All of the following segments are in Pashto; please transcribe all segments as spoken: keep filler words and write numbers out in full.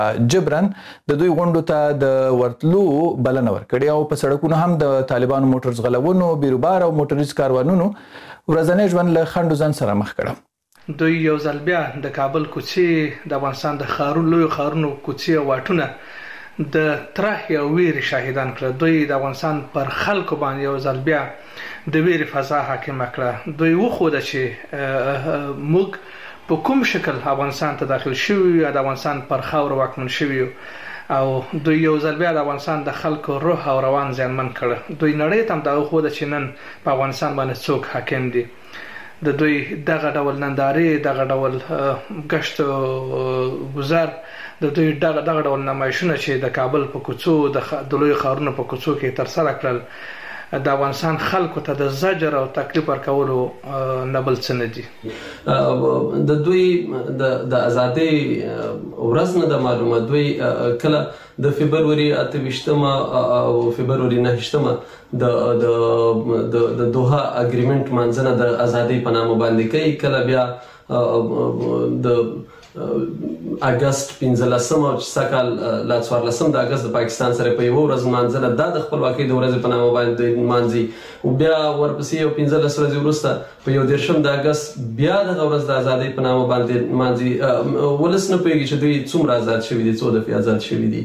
جبران د دوی غونډو ته د ورتلو بلنه ورکړې او په سړکونو هم د طالبانو موټر ځغلونو، بیروبار او موټریز کاروانونو ورځنی ژوند له خنډو ځان سره مخ کړ. دوی یو ځل بیا د کابل کوڅې، د افغانستان د ښارونو لویو ښارونو کوڅې او واټونه د ترهې او ویرې شاهدان کړل. دوی د افغانستان پر خلکو باندې یو ځل بیا د ویرې فضا حاکمه کړه. دوی وښوده چې موږ په کوم شکل افغانستان ته داخل شوي یو، د افغانستان پر خاوره واکمن شوي یو، او دوی یو ځل بیا د افغانستان د خلکو روح او روان زیانمن کړه. دوی نړۍ ته هم دا وښوده چې نن په افغانستان باندې څوک حاکم دي. د دوی دغه ډول نندارې، دغه ډول ګشت گذر، د دوی دغه دغه ډول نمایشونه چې د کابل په کوڅو، د لویو ښارونو په کوڅو کې ترسره کړل، د افغانستان خلکو ته د زجر او تکلیف ورکولو نه بل څه نه دي. د دوی د ازادۍ ورځ نه ده معلومه. دوی کله د فبروري اته ویشتمه او فبروري نهه ویشتمه د د دوحه اګریمنټ منځنه د ازادۍ په نامه باندې کوي، کله بیا د اگست پنځلسمه چې سکهال لا څوارلسم د اگست د پاکستان سره په یوه ورځ منځله دا د خپلواکۍ د ورځې په نامه باندې مانځي، او بیا ورپسې یو پنځلس ورځې وروسته په یو دېرشم د اګست بیا دغه ورځ د ازادۍ په نامه باندې مانځي. ولس نه پوهېږي چې دوی څومره آزاد شوي دي، څو دفعې آزاد شوي دي.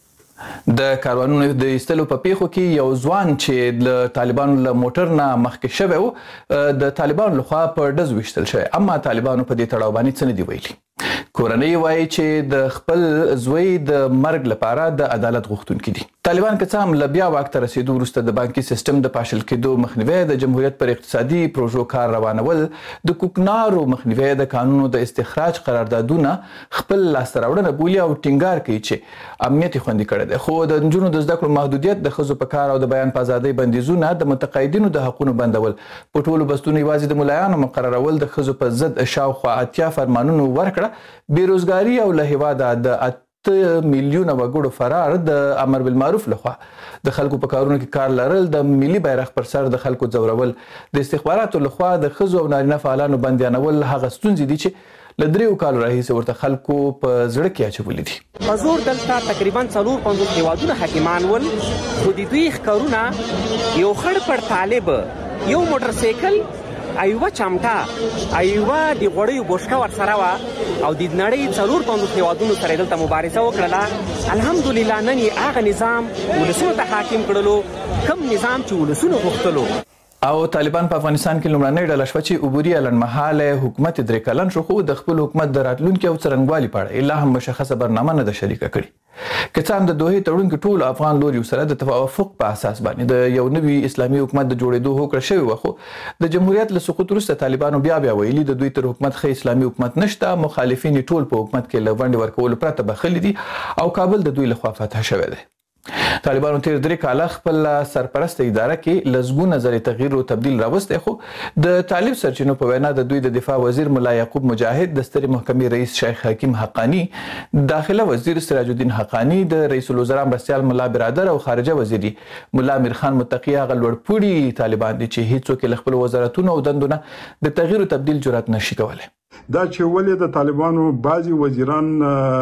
د کاروانونو د ایستلو په پیښو کې یو ځوان چې له طالبانو له موټر نه مخکې شوی و د طالبانو لخوا په ډز ویشتل شوی، اما طالبانو په دې تړاو باندې څه نه دي ویلي. کورنۍ وایي چې د خپل زوی د مرګ لپاره د عدالت غوښتونکي دي. طالبان که څه هم له بیا واک ته رسېدو وروسته د بانکي سیستم د پاشل کېدو مخنیوی، د جمهوریت پر اقتصادي پروژو کار روانول، د کوکنارو مخنیوی، د قانونو د استخراج قراردادونه خپل لاسته راوړنه بولي او ټینګار کوي چې امنیت یې خوندي کړی دی. خو د نجونو د زده کړو محدودیت، د ښځو په کار او د بیان په ازادۍ بندیزونه، د متقاعدینو د حقونو بندول، په ټولو بستونو یوازې د ملایانو مقررول، د ښځو په ضد شاوخوا اتیا فرمانونو ورکړه، بیروزګاري او له هېواده د اته میلیونه وګړو فرار، د امر بالمعروف لخوا د خلکو په کارونو کې کار لرل، د ملي بیرغ پر سر د خلکو ځورول، د استخباراتو لخوا د ښځو او نارینه فعالانو بندیانول هغه ستونزې دي چې له دریو کالو راهیسې ورته خلکو په زړه کې اچولي دي. په زور دلته تقریبا څلور پنځوس هېوادونه حاکمان ول، خو د دوی ښکارونه یو خړ پړ طالب، یو موټر سایکل، ایوه چمټه، ایوه د غوړیو بوشکه ورسره وه، او د نړۍ څلور پنځوس هېوادونو سره دلته مبارزه وکړله. الحمدلله نن یې هغه نظام ولسونو ته حاکم کړلو کوم نظام چې ولسونو غوښتلو. او طالبان په افغانستان کې لومړنۍ ډله شوه چې عبوري لنډمهاله حکومت درې کلن شو، خو د خپل حکومت د راتلونکي او څرنګوالي په اړه لا هم مشخصه برنامه نه ده شریکه کړې. که څه هم د دوحې تړون کې ټولو افغان لوریو سره د توافق په اساس باندې د یو نوي اسلامي حکومت د جوړېدو هوکړه شوې وه، خو د جمهوریت له سقوط وروسته طالبانو بیا بیا ویلي د دوی تر حکومت ښه اسلامي حکومت نشته، مخالفین ټول په حکومت کې له ونډې ورکولو پرته بخښلي دي او کابل د دوی لخوا فتح شوی دی. طالبانو تیر درې کاله خپل سرپرسته اداره کې لسګونه ځلې تغییر او تبدیل راوستی، خو د طالب سرچینو په وینا د دوی د دفاع وزیر ملا یعقوب مجاهد، د سترې محکمې رئیس شیخ حکیم حقانی، داخله وزیر سراج الدین حقانی، د رئیس الوزرا مرستیال ملا برادر او خارجه وزیر ملا امیر خان متقی هغه لوړپوړي طالبان دي چې هیڅوک له خپل وزارتونو او دندو نه د تغییر او تبدیل جرأت نشي کولی. دا چې ولې د طالبانو بعضي وزیران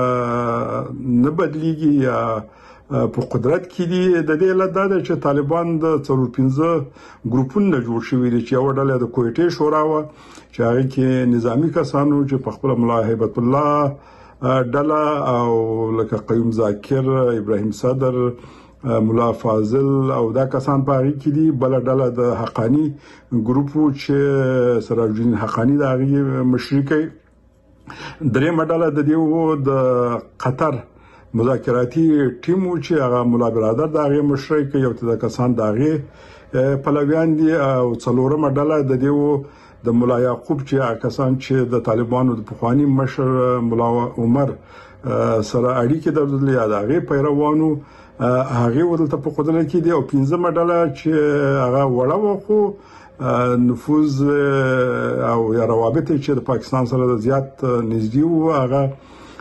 نه بدلیږي یا په قدرت کې دي، د دې علت دا ده چې طالبان د څلور پنځه ګروپونه جوړ شوي دي، چې یوه ډله د کویټې شورا وه چې هغې کې نظامي کسانو چې په خپله ملا هیبت الله ډله او لکه قیوم ذاکر، ابراهیم صدر، ملا فاضل او دا کسان په هغې کې دي. بله ډله د حقانی ګروپ چې سراج الدین حقانی د هغې مشري کوي. درېیمه ډله د دې و د قطر مذاکراتي ټیم و چې هغه ملا برادر د هغې مشري کوي، او د کسان د هغې پلویان دي. او څلورمه ډله د دې و د ملا یعقوب چې هغه کسان چې د طالبانو د پخواني مشر ملا عمر سره اړیکې درلودلې یا د هغې پیروانو، هغې ورته په قدرت کې دي. او پنځمه ډله چې هغه وړه وه خو نفوذ او یا روابط چې د پاکستان سره زیات نږدې وو، هغه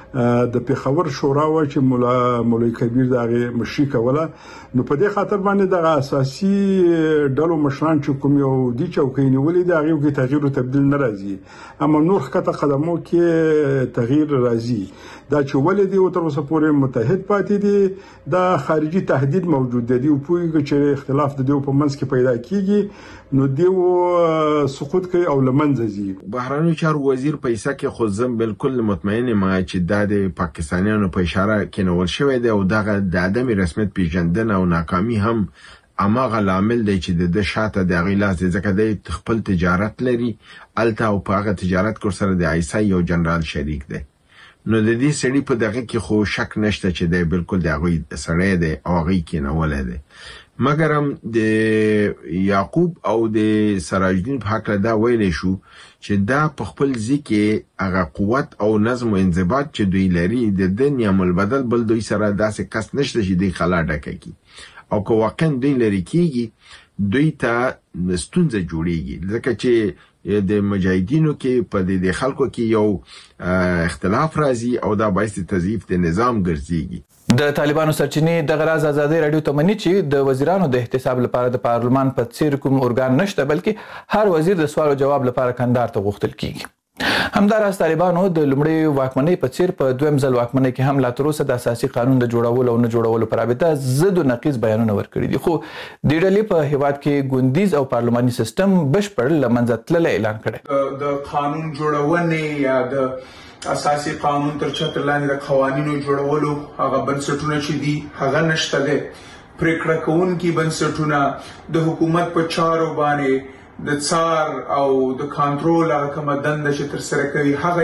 د پیښور شورا و چې مولا مولوی کبیر دغه مشري کوله نو په دې خاطر باندې د اساسي ډلو مشران چې کوم یو دي چوکۍ نیولې د هغه کې تغییر او تبديل نه راځي اما نور خطه قدمو کې تغییر راځي دا چې ولې دی او تر اوسه پورې متحد پاتې دي دا خارجي تهدید موجود دی او پوهیږي چې اختلاف د دوی په منځ کې پیدا کیږي نو دیو سقوط کوي او لمنځه ځي. بهرنی چارو وزیر پیسې کې خو زم بالکل مطمئن ما چې د پاکستانیانو په اشاره کې نو ورشوي دی او دغه د عدم رسمیت پیژندنه او ناکامي هم اماغه لامل دی چې د شاته د غیلاس ځکه د خپل تجارت لري الته او په هغه تجارت کور سره د آیسا یو جنرال شریک دی نو د دې سړي په دغه کې خو شک نشته چې دی بالکل د غوي سړی دی او غي کې نه ولې دی مګر هم د یعقوب او د سراج الدین په حق دا ویلې شو چې دا په خپل ځکه هغه قوت او نظم او انضباط چې دوی لري د دنیا مل بدل بل دوی سره داسې کس نشته چې دوی خلا ډکه کی او که واقعا دوی لري کیږي دوی ته ستونزه جوړیږي ځکه چې د مجاهدینو کې په دې خلکو کې یو اختلاف راځي او دا باعث تضعیف د نظام ګرځيږي. د طالبانو سرچینې د غراز ازادي رادیو ته مني چې د وزیرانو د احتساب لپاره د پارلمان په څیر کوم ارګان نشته بلکې هر وزیر د سوال او جواب لپاره کندهار ته غوښتل کیږي. همداراز طالبانو د لومړي واکمنۍ په څیر په دویم ځل واکمنۍ کې هم لا تر اوسه د اساسي قانون د جوړولو او نه جوړولو پر رابطه ضد او نقیض بیانونه ورکړي دي خو د ډلې په هیواد کې ګوندیز او پارلماني سیستم بشپړ لمنځه تللی اعلان کړي. د قانون جوړونې یا د اساسي قانون تر چتر لاندې د قوانینو جوړولو هغه بنسټونه چې دي هغه نشته دي پریکړه کوونکي بنسټونه د حکومت په چارو باندې د څار او د کنټرول هغه کومه دنده چې تر سره کوي هغه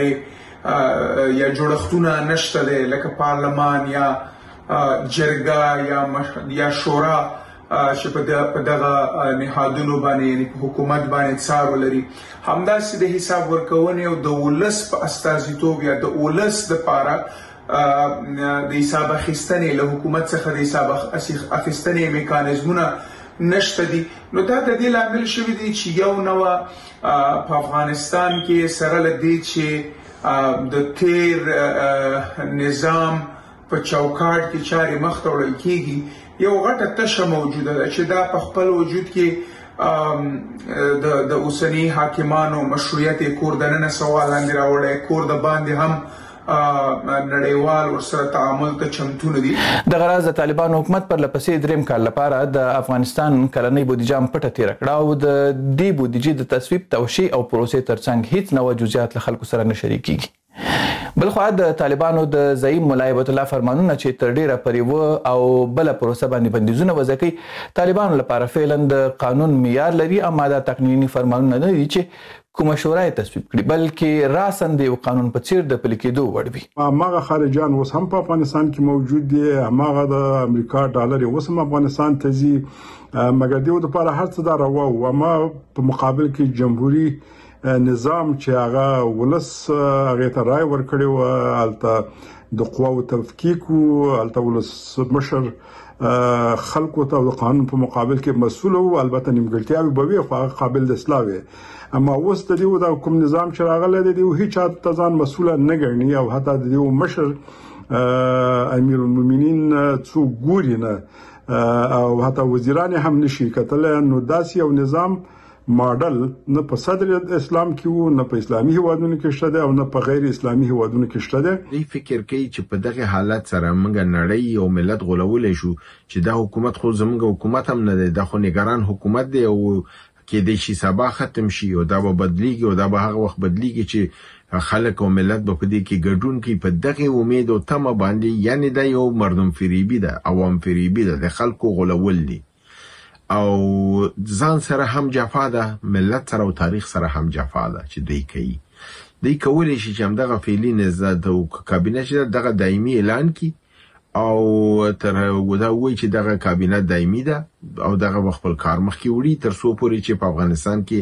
ادارې یا جوړښتونه نشته دي لکه پارلمان یا جرګه یا یا شورا چې په دغه نهادونو باندې یعنی حکومت باندې څار ولري همداسې د حساب ورکونې او د ولس په استازیتوب یا د ولس د پاره د حساب اخیستنې له حکومت څخه د حساب اخیستنې میکانیزمونه نشته دي نو دا د دې لامل شوی دی چې یو نو په افغانستان کې سره لدی چې د تیر نظام په چوکاټ کې چاري مخ ته وړل کیږي یو غټه تشه موجوده ده چې دا په خپل وجود کې د د اوسنی حاکمانو مشروعیت کور دننه سوال لاندې راوړی کور د باندې هم نړیوال ورسره تعامل ته چمتو نه دي. د غراز د طالبانو حکومت پر لپسې دریم کال لپاره د افغانستان کلنۍ بودیجه پټه تیر کړه او د دې بودیجې د تصویب توشیح او پروسې ترڅنګ هیڅ نوې جزئیات له خلکو سره نه شریکيږي. بلخو د طالبانو د زعیم مولا هیبت الله فرمانونه چې تر ډیره پرې و او بل پروسه باندې بندیزونه وځکي طالبانو لپاره فعلا د قانون معیار لري اما دا تقنینی فرمانونه نه دي چې کومه شورا تصویب کړي بلکې راسن د قانون په څیر د پلي کېدو وړ وي. هغه خارجان اوس هم په افغانستان کې موجود دي هغه د امریکا ډالر اوس هم افغانستان ته ځي مګر دیو د لپاره هر څه دا راو او ما په مقابل کې جمهوریت نظام چې هغه ولس هغه ته رائے ورکړي او البته د قواو تفکیک او البته ولس مشر خلکو ته د قانون په مقابل کې مسؤل او البته نیمګړتیاوي به وي خو قابل د اصلاح وي اما اوس د دیو د کوم نظام چې راغلی دی دیو هیڅ ته ځان مسؤل نه ګڼي او حتی د دیو مشر امیر المؤمنین څو ګوري نه او حتی وزیران هم نشي کتل نو داسې یو نظام ماډل نه په صدر اسلام کې وو نه په اسلامي هیوادونو کې شته او نه په غیر اسلامي هیوادونو کې شته. دی فکر کوي چې په دغه حالت سره موږ نړۍ او ملت غولولې شو چې دا حکومت خو زموږ حکومت هم نه دی د خو نگران حکومت دی او کې د شي سبا ختم شي او دا به بدلیږي او دا به هغه وخت بدلیږي چې خلک او ملت به په دې کې ګډون کوي په دغه امید او تمه باندې یعنی دا یو مردم فریبي ده عوام فریبي ده د خلکو غولول دي او ځان سره هم جفا ده ملت سره او تاریخ سره هم جفا ده چې دوی کوي دوی کولی شي چې هم دغه فعلي نظام او کابینه چې دغه دایمي اعلان کی او تر ودا وایي چې دغه کابینه دایمي ده او دغه خپل کار مخ کې وړي تر څو پورې چې په افغانستان کې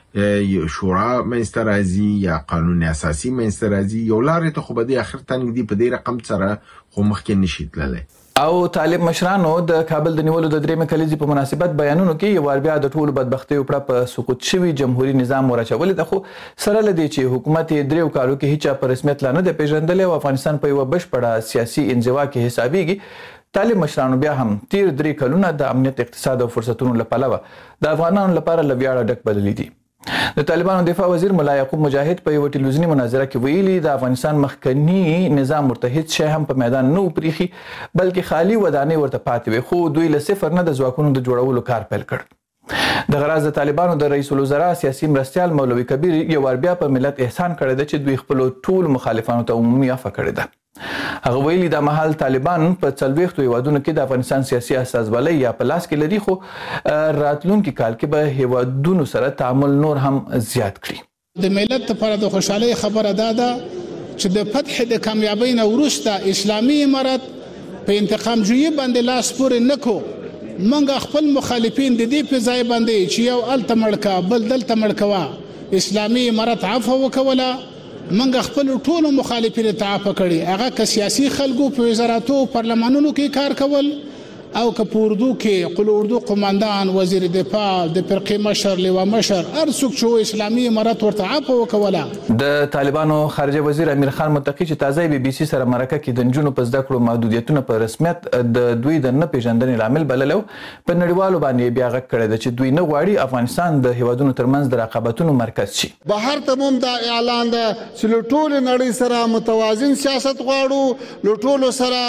شورا منځته راځي یا قانون اساسي منځته راځي یو لارې ته خو به د اخر تنګ دی په دې رقم سره خو مخکې نشي تللی. او طالب مشرانو د کابل د نیولو د درېمې کلیزې په مناسبت بیانونو کې یو وار بیا د ټولو بدبختیو پړه په سقوط شوي جمهوري نظام ورچولې ده، خو سره له دې چې حکومت یې دریو کالو کې هیڅ په رسمیت لا نه دی پیژندلی او افغانستان په یوه بشپړه سیاسي انزوا کې حسابیږي، طالب مشرانو بیا هم تیر درې کلونه د امنیت، اقتصاد او فرصتونو له پلوه د افغانانو لپاره له ویاړه ډک بللي دي. د طالبانو دفاع وزیر ملا یعقوب مجاهد په یوه ټلویزیوني مناظره کې ویلي د افغانستان مخکنی نظام ورته هیڅ شی هم په میدان نه و پریښي، بلکې خالي ودانۍ ورته پاتې وې، خو دوی له صفر نه د ځواکونو د جوړولو کار پیل کړ. دغه راز د طالبانو د رئیس الوزرا سیاسي مرستیال مولوي کبیر یو وار بیا په ملت احسان کړی ده چې دوی خپلو ټولو مخالفانو ته عمومي عفوه کړې ده. هغه ویلي دا مهال طالبان په څلوېښتو هیوادونو کې د افغانستان سیاسي استازولۍ یا په لاس کې لري، خو راتلونکي کال کې به هیوادونو سره تعامل نور هم زیات کړي. د ملت لپاره د خوشحالۍ خبره دا ده چې د فتح د کامیابۍ نه وروسته اسلامي امارت په انتقام جویي باندې لاس پورې نه کړو. موږ خپل مخالفین د دې په ځای باندې چې یو هلته مړ که بل دلته مړ کوه، اسلامي امارت عفوه وکوله. منګ خپل ټولو مخالفینو ته عفوه کړي، هغه که سیاسي خلکو په وزارتو پارلمانونو کې کار کول او که په اردو کې قل اردو قماندان، وزیر دفاع، د فرقې مشر، لوا مشر، هر څوک چې اسلامي امارت ورته عفوه وکوله. د طالبانو خارجه وزیر امیر خان متقي چې تازه بي بي سي سره مرکه کې د نجونو په زده کړو محدودیتونه په رسمیت د دوی د نه پیژندنې لامل بللی، په نړیوالو باندې بیا غږ کړی ده چې دوی نه غواړي افغانستان د هیوادونو ترمنځ د رقابتونو مرکز شي. بهر ته هم دا اعلان ده چې له ټولې نړۍ سره متوازن سیاست غواړو، له ټولو سره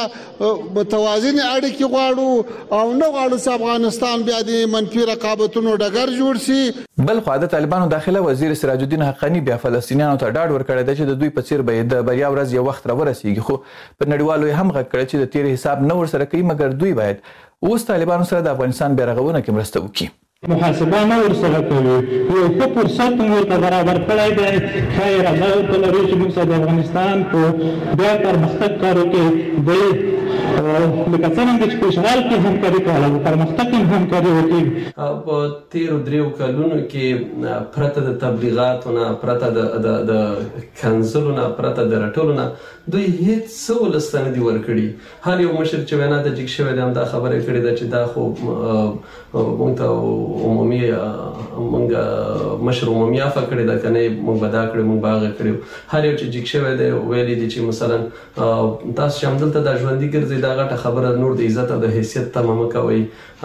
متوازن اړیکې غواړو او نه غواړو چې افغانستان بیا د منفي رقابتونو ډګر جوړ شي. بل خوا د طالبانو داخله وزیر سراج الدین حقانی بیا فلسطینیانو ته ډاډ ورکړی دی چې د دوی په څیر به د بریا ورځ یو وخت راورسیږي، خو په نړیوالو یې هم غږ کړی چې د تیر حساب نه ورسره کوي، مګر دوی باید اوس طالبانو سره د افغانستان بیا رغونه کې مرسته وکړي. محاسبه نه ورسره کوي، یو ښه فرصت مو ورته برابر کړی دی، ښایي اراده ورته لري چې موږ سره د افغانستان په بیا پرمختګ کارو کې د لکه څرنګه چې په اشغال کې همکاري کوله په پرمختګ کې همکاري وکړي. په تیرو دریو کلونو کې پرته د تبلیغاتو نه، پرته د کنځلو نه، پرته د رټلو نه دوی هیڅ څه ولس ته نه دي ورکړي. هر یو مشر چې وینا ته جګ شوی دی همدا خبره کړې ده چې دا خو موږ ته عمومي موږ مشر عمومي عفوه کړې ده، که نه موږ به دا کړې موږ به هغه کړې. هر یو چې جګ شوی دی ویلي دي چې مثلا تاسو چې همدلته دا ژوندي ګرځئ دا غټه خبره نور د عزت او د حیثیت تمه مه کوئ.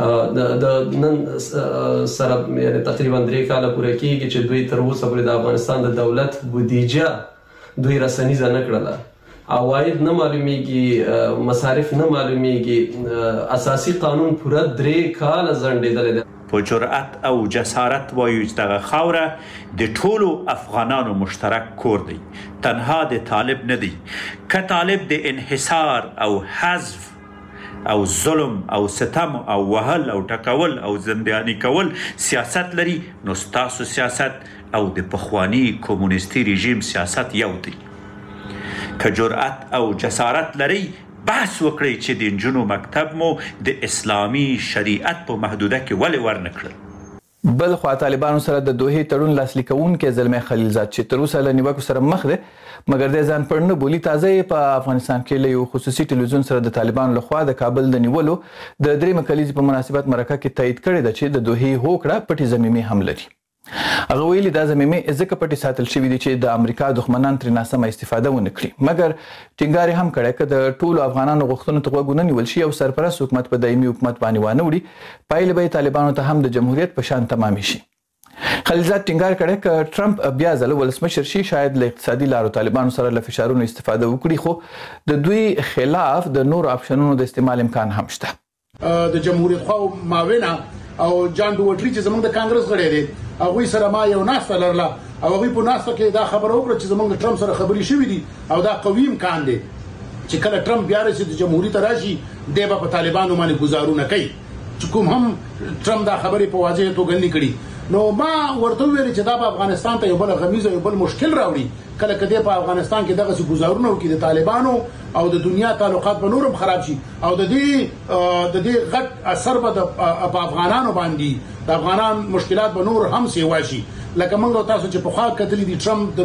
د نن سره یعنې تقریبا درې کاله پوره کېږي چې دوی تر اوسه پورې د افغانستان د دولت بودیجه دوی رسنیزه نه کړله، عواید نه معلومیږي، مصارف نه معلومیږي، اساسي قانون پوره درې کاله ځنډېدلی دی. په جرأت او جسارت وایو چې دغه خاوره د ټولو افغانانو مشترک کور دی، تنها د طالب نه دی. که طالب د انحصار او حذف او ظلم او ستم او وهل او ټکول او زندیانی کول سیاست لري، نو ستاسو سیاست او د پخوانی کمونیستي رژیم سیاست یو دی. که جرأت او جسارت لري بحث وکړئ چې د نجونو مکتب مو د اسلامي شریعت په محدوده کې ولې ورنه کړل. بل خوا طالبانو سره د دوحې تړون لاسلیک کوونکی زلمی خلیلزاد چې تر اوسه له نیوکو سره مخ دی، مګر د ځان پړ نه بولي، تازه یې په افغانستان کې له یو خصوصي ټلویزیون سره د طالبانو لخوا د کابل د نیولو د درېیمه کلیزې په مناسبت مرکه کې تایید کړې ده چې د دوحې هوکړه پټې ضمیمې هم لري. هغه ویلي دا ضمیمې ځکه پټې ساتل شوي دي چې د امریکا دښمنان ترې ناسمه استفاده ونه کړي، مګر ټینګار یې هم کړی که د ټولو افغانانو غوښتنو ته غوږ ونه نیول شي او سرپرست حکومت په دایمي حکومت باندې وانه وړي، پایلې به یې طالبانو ته هم د جمهوریت په شان تمامې شي. خلیلزاد ټینګار کړی که ټرمپ بیا ځله ولسمشر شي، شاید له اقتصادي لارو طالبانو سره له فشارونو استفاده وکړي، خو د دوی خلاف د نورو اپشنونو د استعمال امکان هم شته. د جمهوریت خوا معاونه او جان ډوټري چې زمونږ د کانګرس غړی دی، هغوی سره ما یو ناسته لرله او هغوی په ناسته کې دا خبره وکړه چې زمونږ ټرمپ سره خبرې شوي دي او دا قوي امکان دی چې کله ټرمپ بیا راشي د جمهوریت ته راشي، دی به په طالبانو باندې ګزارونه کوي، چې کوم هم ټرمپ دا خبرې په واضح توګه نه کړي. نو ما ورته وویل چې دا به افغانستان ته یو بل غمیزه یو بل مشکل راوړي، کله که دی په افغانستان کې دغسې ګزارونه وکړي د طالبانو او د دنیا تعلقات به نور هم خراب شي او د دې د دې غټ اثر به په افغانانو باندې د افغانان مشکلات به نور هم سیوا شي. لکه موږ تاسو چې په خوا کتلې دي ټرمپ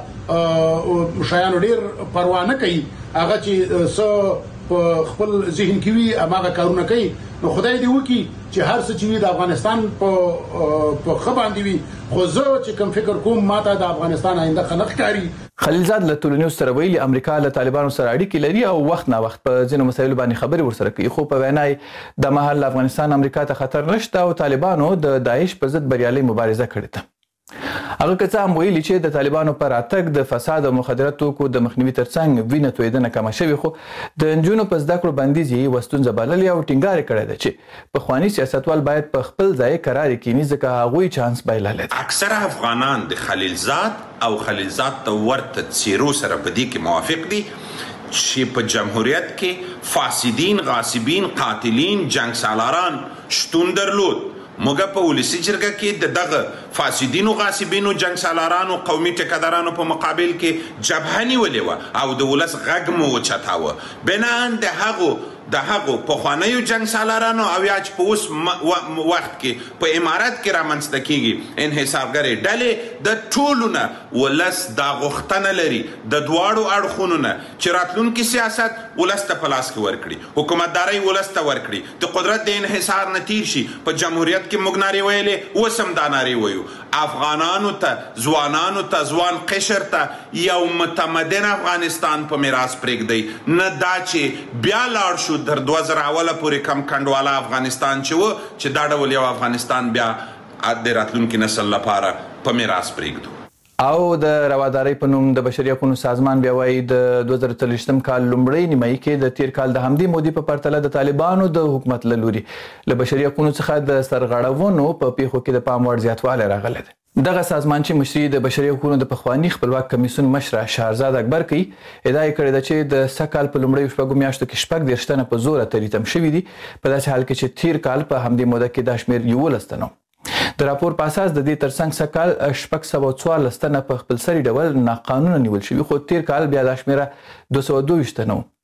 دغه شایانو ډیر پروا نه کوي هغه چې څو په خپل ذهن کې وي هغه کارونه کوي نو خدای دې وکړي چې هر څه چې وي د افغانستان په په خباندې وي خو زه چې کوم فکر کوم ماته د افغانستان آینده خلق کاری خلیلزاد له ټولنیز سره ویلي امریکا له طالبانو سره اړیکې لري او وخت نه وخت په ځینو مسایلو باندې خبرې ورسره کوي خو په وینا یې د مهال افغانستان امریکا ته خطر نشته او طالبانو د داعش پر ضد بریالي مبارزه کړې ده هغه که څه هم ویلي چې د طالبانو پر راتګ د فساد او مخدرات توکو د مخنیوي ترڅنګ وینه تویدنه کمه شوې خو د نجونو په زده کړو بندیز یې یوه ستونزه بللې او ټینګار کړی ده چې پخواني سیاستوال باید په خپل ځای قرار کینی ځکه هغوی چانس بایللی دی اکثره افغانان د خلیلزاد او خلیلزاد ته ورته څیرو سره په دې کې موافق دي چې په جمهوریت کې فاسدین غاصبین قاتلین جنگ سالاران شتون درلود موږ په ولسی جرګه کې د دغه فاسدینو غاصبینو جنگ سالارانو قومي ټیکدارانو په مقابل کې جبهه نیولې وه او د ولس غږ مو وچتاوه بنان د هغو د هغو پخوانیو جنگ سالارانو او یا چې په اوس وخت کې په امارات کې رامنځته کیږي انحصارګرې ډلې د ټولو نه ولس دا غوښتنه لري د دواړو اړخونو نه چې راتلونکي سیاست ولس ته په لاس کې ورکړي حکومتدارۍ ولس ته ورکړي د قدرت د انحصار نه تیر شي په جمهوریت کې موږ نارې ویلې اوس هم دا نارې ویو افغانانو ته ځوانانو ته ځوان قشر ته یو متمدن افغانستان په میراث پرېږدئ نه دا چې بیا لاړ شو در دوه زره اوله پورې کم کنډواله افغانستان چې و چې دا ډول یو افغانستان بیا د راتلونکي نسل لپاره په میراث پرېږدو او د روادارۍ په نوم د بشري حقوقو سازمان بیا وایي د دوه زره څلوېښتم کال لومړۍ نیمایي کې د تیر کال د همدې مودې په پرتله د طالبانو د حکومت له لوري له بشري حقوقو څخه د سرغړونو په پیښو کې د پام وړ زیاتوالی راغلی دی دغه سازمان چې مشري د بشري حقوقو د پخواني خپلواک کمیسیون مشره شهرزاد اکبر کوي ادعا یې کړې ده چې د سږ کال په لومړیو شپږو میاشتو کې شپږ دېرش تنه په زوره تریتم شوي دي په داسې حال کې چې تیر کال په همدې موده کې دا شمېر یولس تنه د راپور په اساس د دې ترڅنګ سږ کال شپږ سوه څوارلس تنه په خپلسري ډول ناقانونه نیول شوي خو تیر کال بیا دا شمېره دوه سوه دوه ویشت تنه و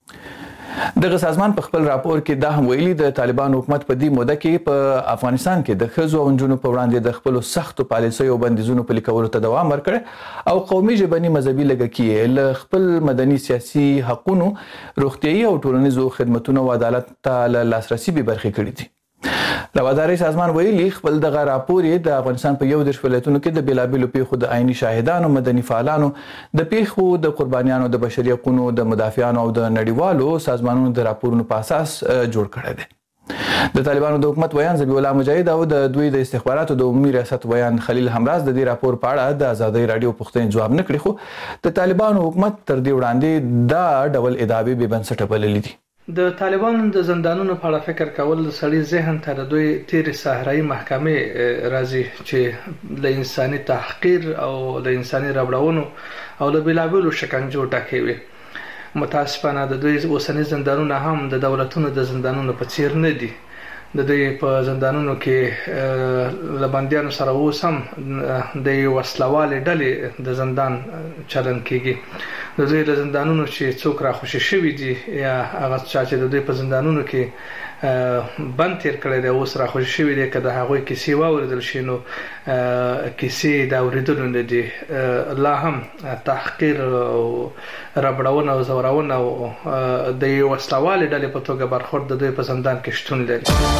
دغه سازمان په خپل راپور کې دا هم ویلي د طالبانو حکومت په دې موده کې په افغانستان کې د ښځو او نجونو په وړاندې د خپلو سختو پالیسیو او بندیزونو پلي کولو ته دوام ورکړی او قومي ژبني مذهبي لږکي یې له خپل مدني سیاسي حقونو روغتیایي او ټولنیزو خدمتونو او عدالت ته له لاسرسي بې برخې کړي دي روادارۍ سازمان ویلي خپل دغه راپور یې د افغانستان په یو دېرش ولایتونو کې د بېلابېلو پیښو د عیني شاهدانو مدني فعالانو د پیښو د قربانیانو د بشري حقوقو د مدافعانو او د نړیوالو سازمانونو د راپورونو په اساس جوړ کړی دی د طالبانو د حکومت ویان ذبیح الله مجاهد او د دوی د استخباراتو د عمومي ریاست ویان خلیل همراز د دې راپور په اړه د ازادۍ راډیو پوښتنې ځواب نه کړي خو د طالبانو حکومت تر دې وړاندې دا ډول ادعاوې بې بنسټه بللي دي د طالبانو د زندانونو په اړه فکر کول د سړي ذهن ته د دوی تیرې صحرایي محکمې راځي چې له انساني تحقیر او له انساني ربړونو او له بېلابېلو شکنجو ډکې وي متاسفانه د دوی اوسني زندانونه هم د دولتونو د زندانونو په څیر نه دي د دوی په زندانونو کې له بندیانو سره اوس هم د یو وسلوالې ډلې د زندان چلن کیږي د دوی له زندانونو چې څوک راخوشي شوي دي یا هغه چا چې د دوی په زندانونو کې بند تیر کړی دی اوس راخوشي شوي دي که د هغوی کیسې واورېدل شي نو کیسې د اورېدلو نه دي لا هم تحقیر او ربړونه او زورونه او د یو وسلوالې ډلې په توګه برخورد د دوی په زندان کې شتون لري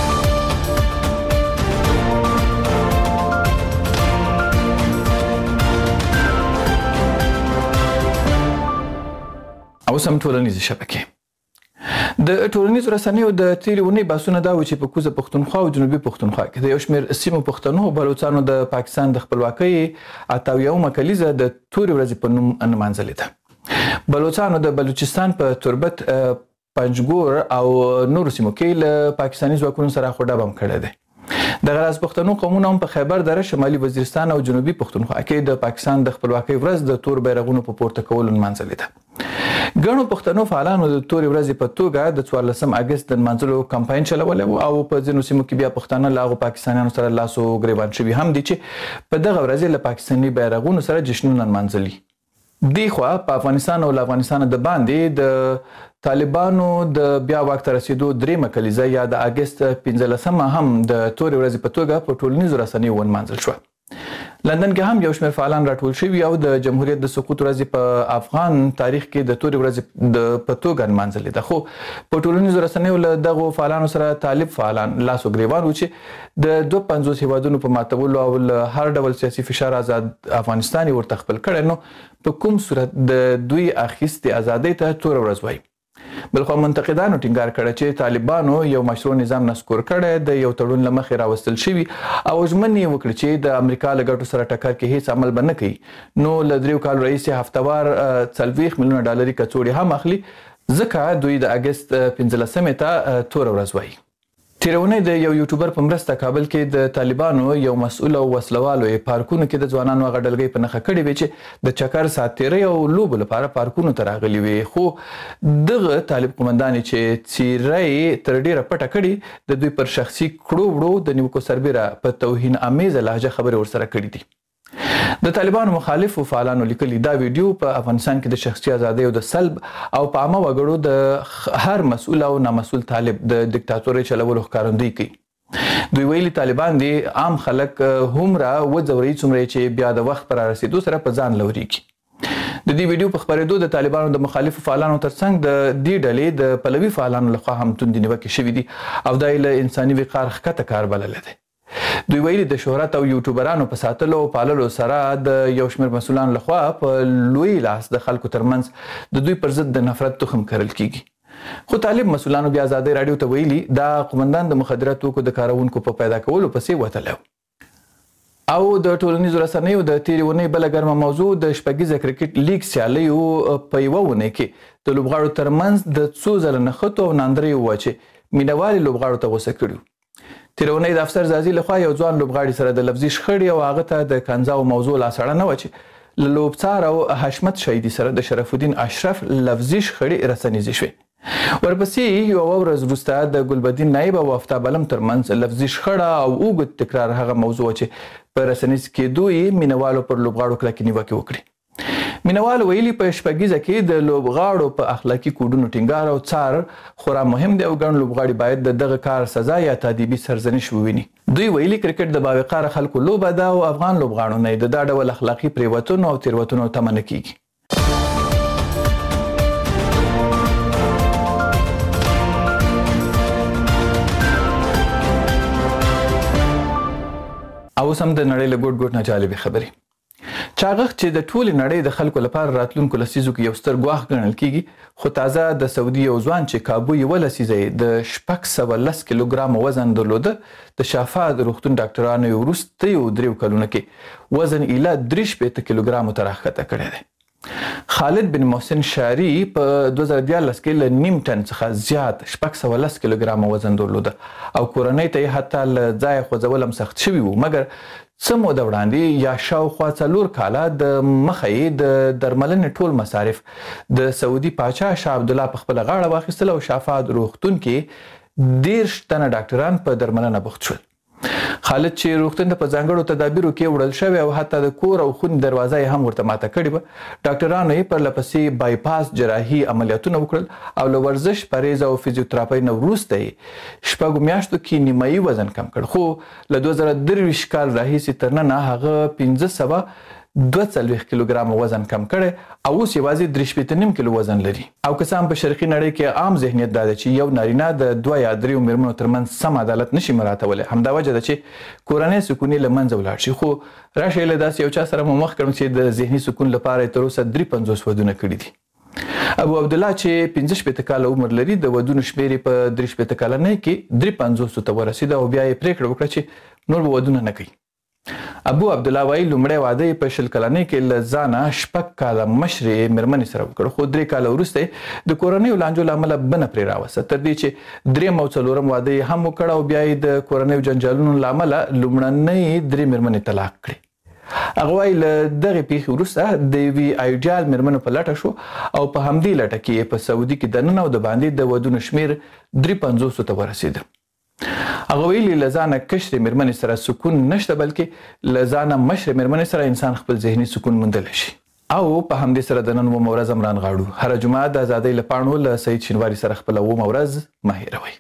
او سم ټولنیزې شبکې د ټولنیزو رسنیو د تیرې اونۍ بحثونه دا و چې په کوزه پښتونخوا او جنوبي پښتونخوا کې د یو شمېر سیمو پښتنو او بلوڅانو د پاکستان د خپلواکۍ اته اویاومه کلیزه د تورې ورځې په نوم نمانځلې ده بلوڅانو د بلوچستان په تربت پنجګور او نورو سیمو کې له پاکستاني ځواکونو سره خو ډب هم کړی دی دغه راز پښتنو قومونه هم په خیبر دره شمالي وزیرستان او جنوبي پښتونخوا کې د پاکستان د خپلواکۍ ورځ د تور بیرغونو په پورته کولو نمانځلې ده ګڼو پښتنو فعالانو د تورې ورځې په توګه د څوارلسم اګست د نمانځلو کمپاین چلولی او په ځینو سیمو کې بیا پښتانه له هغو پاکستانیانو سره لاس و ګریوان شوي هم دي چې په دغه ورځې له پاکستاني بیرغونو سره جشنونه نمانځلي دی خو په افغانستان او له افغانستانه د باندې د طالبانو د بیا واک ته رسیدو درېیمه کلیزه یا د اګست پنځلسمه هم د تورې ورځې په توګه په ټولنیزو رسنیو ونمانځل شوه لندن کې هم یو شمېر فعالان راټول شوي او د جمهوریت د سقوط ورځې په افغان تاریخ کې د تورې ورځې د په توګه نمانځلې ده. خو په ټولنیزو رسنیو له دغو فعالانو سره طالب فعالان لاس و ګریوان وو چې د دوه پنځوس هیوادونو په ماتولو او له هر ډول سیاسي فشار آزاد افغانستان یې ورته خپل کړی، نو په کوم صورت د دوی اخیستې ازادۍ ته توره ورځ وایي. بلخوا منتقدانو ټینګار کړی چې طالبانو یو مشروع نظام نسکور کړی، د یو تړون له مخې راوستل شوي او ژمن یې وکړي چې د امریکا له ګټو سره ټکر کې هیڅ عمل به نه کوي. نو له دریو کالو راهیسې هفتهوار څلوېښت میلیونه ډالري کڅوړې هم اخلي، ځکه دوی د اګست پنځلسمې ته توره ورځ وایي. تېره اونۍ د یو یوټیوبر په مرسته کابل کې د طالبانو یو مسؤل او وسلوالو یې پارکونو کې د ځوانانو هغه ډلګۍ په نښه کړې وې چې د چکر ساعت تېرۍ او لوبو لپاره پارکونو ته راغلي وې. خو دغه طالب قومندان چې څېره یې تر ډېره پټه کړې، د دوی پر شخصي کړو وړو د نیوکو سربیره په توهین امیزه لهجه خبرې ورسره کړې دي. د طالبانو مخالفو فعالانو لیکلي دا ویډیو په افغانستان کې د شخصي ازادیو د سلب او په عامه وګړو د هر مسؤل او نامسؤل طالب د دیکتاتورۍ چلولو ښکارندویي کوي. دوی ویلي طالبان دي عام خلک هومره وځوري څومره چې بیا د وخت پر رسیدو سره په ځان لوريږي. د دې ویډیو په خبرېدو د طالبانو د مخالفو فعالانو ترڅنګ د دې ډلې د پلوي فعالانو لخوا هم توندې نیوکې شوي دي او دا یې له انساني وقار ښکته کار بللی دی. دوی ویلي د شهرت او یوټیوبرانو په ساتلو او پاللو سره د یو شمېر مسؤلانو لخوا په لوی لاس د خلکو ترمنځ د دوی پر ضد د نفرت تخم کرل کیږي. خو طالب مسؤلانو بیا ازادۍ راډیو ته ویلي دا قومندان د مخدره توکو د کارونکو په پیدا کولو پسې وتلی و. او د ټولنیزو رسنیو د تېرې اونۍ بله ګرمه موضوع د شپږیزه کرکټ لیګ سیالیو په یوه اونۍ کې د لوبغاړو ترمنځ د څو ځله نښتو او ناندریو وه چې مینوالې لوبغاړو ته غوسه کړي. تېره اونۍ د افسر زازي لخوا یو ځوان لوبغاړي سره د لفظي شخړې او هغه ته د کنځاو موضوع لاسړه نه وه چې له لوبڅار او حشمت شهیدي سره د شرف الدین اشرف لفظي شخړې رسنیزې شوې. ورپسې یوه ورځ وروسته د ګلبدین نایب او افتاب علم ترمنځ لفظي شخړه او اوږد تکرار هغه موضوع چې په رسنیز کېدو یې مینوالو پر لوبغاړو کلکې نیوکې وکړي. مینوال ویلي په شپږیزه کې د لوبغاړو په اخلاقي کوډونو ټینګار او څار خورا مهم دی او ګڼ لوبغاړي باید د دغه کار سزا یا تادیبي سرزنش وویني. دوی ویلي کرکټ د باوقاره خلکو لوبه ده او افغان لوبغاړو نه د دا ډول اخلاقي پریوتنو او تېروتنو تمه نه کیږي. او سم د نړۍ له ګوټ ګوټ نه جالبې خبرې. چاغښت چې د ټولې نړۍ د خلکو لپاره راتلونکو لسیزو کې یو ستر ګواښ ګڼل کیږي، خو تازه د سعودي یو ځوان چې کابو یوه لسیزه یې د شپږ سوه لس کیلوګرامه وزن درلوده، د شافا د روغتون ډاکټرانو یې وروستیو دریو کلونو کې وزن ایله درې شپېته کیلوګرامو ته راښکته کړی دی. خالد بن محسن شاری په دوه زره دیارلس کې له نیم ټن څخه زیات شپږ سوه لس کیلوګرامه وزن درلوده او کورنۍ ته یې حتی له ځایه خوځول هم سخت شوي وو، مګر څه موده وړاندې یا شاوخوا څلور کاله د مخه یې د درملنې ټول مصارف د سعودي پاچا شاه عبدالله په خپله غاړه واخیستل او شافا روغتون کې دېرش تنه ډاکټران په درملنه بوخت شول. خالد چې روغتون ته په ځانګړو تدابیرو کې وړل شوی او حتی د کور او خونې دروازه یې هم ورته ماته کړې وه، ډاکټرانو یې پرله پسې بایپاس جراحي عملیاتونه وکړل او له ورزش، پرهیز او فزیوتراپۍ نه وروسته یې شپږو میاشتو کې نیمایي وزن کم کړ، خو له دوه زره درویشت کال راهیسې تر ننه هغه پنځه سوه دوه څلوېښت کیلوګرامه وزن کم کړی او اوس یوازې درې شپېته نیم کیلو وزن لري. او که څه هم په شرقي نړۍ کې عام ذهنیت دا دی چې یو نارینه د دوه یا دریو میرمنو ترمنځ سم عدالت نشي مراعاتولی، همدا وجه ده چې کورنۍ سکون یې له منځه ولاړ شي. خو راشئ له داسې یو چا سره مو مخ کړم چې د ذهني سکون لپاره یې تر اوسه درې پنځوس ودونه کړي دي. ابو عبدالله چې پنځه شپېته کاله عمر لري، د ودونو شمېر یې په درې شپېته کلنۍ کې درې پنځوسو ته ورسېده او بیا یې پرېکړه وکړه چې نور به ودونه نه کوي. ابو عبدالله وایي لومړی واده یې په شل کلنۍ کې له ځانه شپږ کاله مشرې مېرمنې سره وکړ، خو درې کاله وروسته د کورنیو لانجو له امله بنه پرې راوسته، تر دې چې درېیم او څلورم واده یې هم وکړ او بیا یې د کورنیو جنجالونو له امله لومړنۍ درې مېرمنې طلاق کړې. هغه وایي له دغې پیښې وروسته د یوې ایډیال مېرمنې په لټه شو او په همدې لټه کې یې په سعودي کې دننه او د باندې د ودونو شمېر درې پنځوسو ته ورسېده. هغه ویلي له ځانه کشرې مېرمنې سره سکون نشته، بلکې له ځانه مشرې مېرمنې سره انسان خپل ذهني سکون موندلی شي. او په همدې سره د نن اوومه ورځ هم رانغاړو. هره جمعه د ازادۍ له پاڼو له سعید شینواري سره خپله اوومه ورځ مه هېروئ.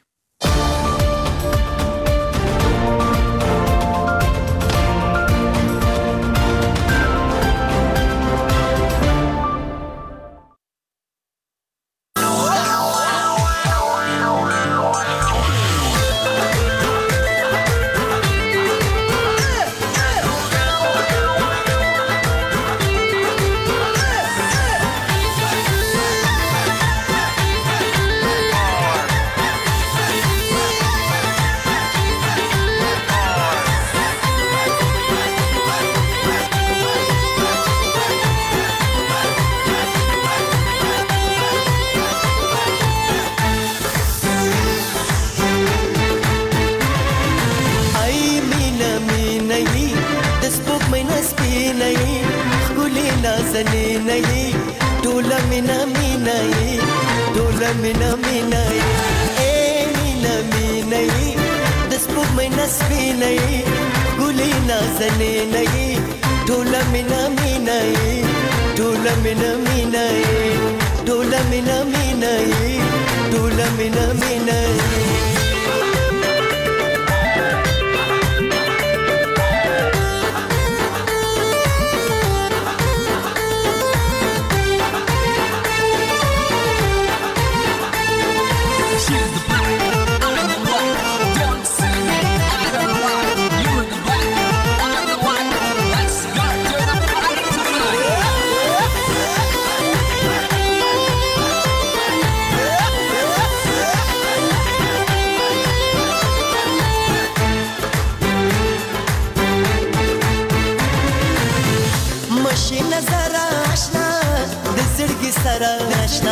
مینا مینا اے مینا مینا د سپوږمۍ نسبینه ګلې نازنینه ټوله مینا مینا ټوله مینا مینا ټوله مینا مینا ټوله مینا مینا سره آشنا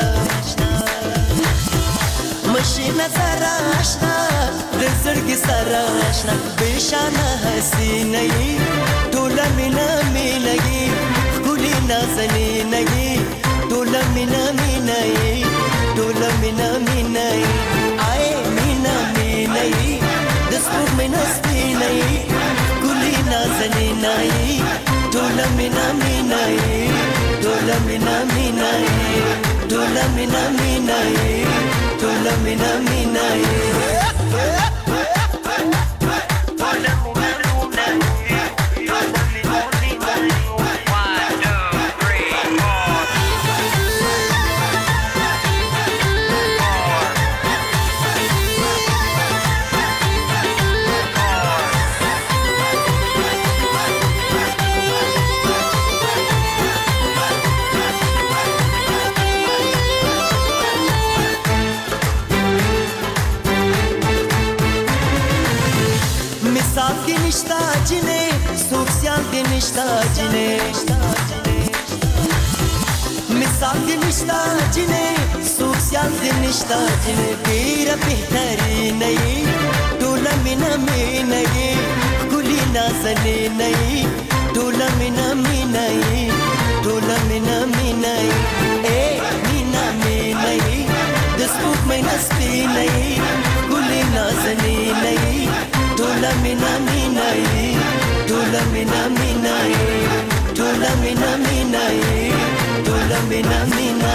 مشي نظر آشنا د زړګي سره آشنا بشانه حسینه ټوله مینا مینا ګلې نازنینه ټوله مینا مینا ټوله مینا مینا آی مینا مینا د سپوږمۍ نسبینه ګلې نازنینه ټوله مینا مینا ټوله مینا مینا ټوله مینا مینا ټوله مینا مینا نشتا جنې سوکسیان دې نشتا جنې مثال دې نشتا جنې سوکسیان دې نشتا جنې ډېر بهترین یې ټوله مینا مینا یې ګلې نازنینه یې ټوله مینا مینا یې ټوله مینا مینا یې اے مینا مینا یې د سپوږمۍ نسبینه یې ګلې نازنینه یې ټوله مینا مینا ټوله مینا مینا ټوله مینا مینا ټوله مینا مینا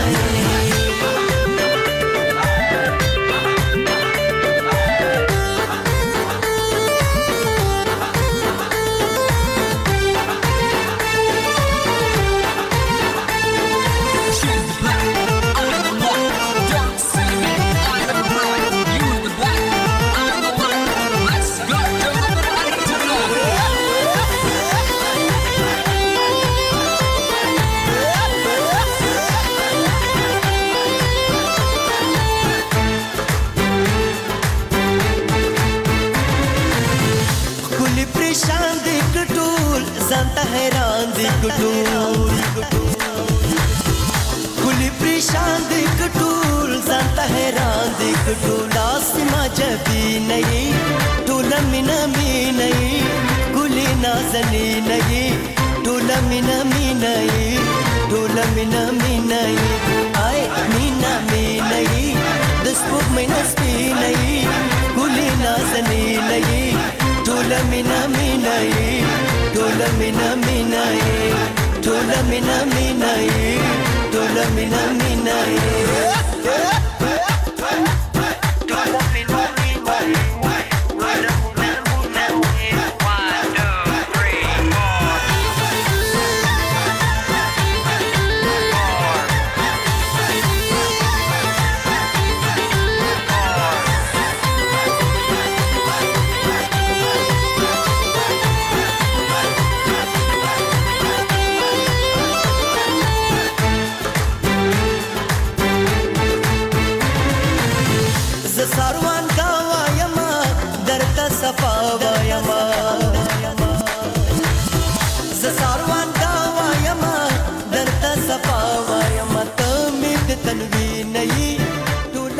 ځانته حیران دي ګټول کلی پریشان دي ګټول ځانته حیران دي ګټول اسما جبي نه ټوله مینا مینا ګلې نازنینه ټوله مینا مینا ټوله مینا مینا آی مینا مینا د سپوږمۍ نسبینه ګلې نازنینه ټوله مینا مینا ټوله مینا مینا ټوله مینا مینا ټوله مینا مینا ساروان